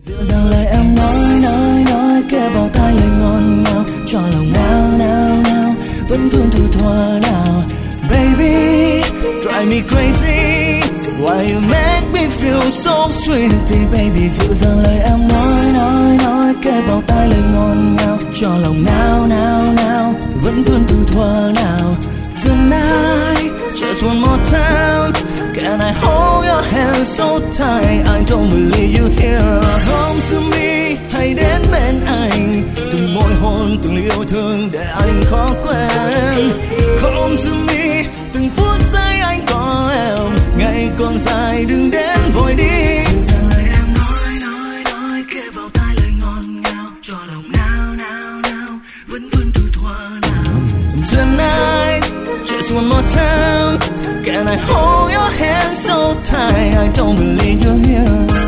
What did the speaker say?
Dịu dàng lời em nói kề vào tai lời ngọt ngào cho lòng nao vẫn vương thủ thuở nào. Baby, drive me crazy, why you make me feel so sweet. Thì baby dịu dàng lời em nói kề vào tai lời ngọt ngào cho lòng nao vẫn vương thủ thuở nào. Tonight, just one more time, can I hold your hand so tight? I don't believe you here. Come to me, hãy đến bên anh, từng môi hôn từng yêu thương để anh khó quên. Come to me, từng phút giây anh có em, ngày còn dài đừng đến vội đi. Dừng lời em nói kề vào tai lời ngọt ngào cho lòng nao vẫn vương từ thuở nào. Tonight, just one more time, can I hold your hand so tight? I don't believe you're here.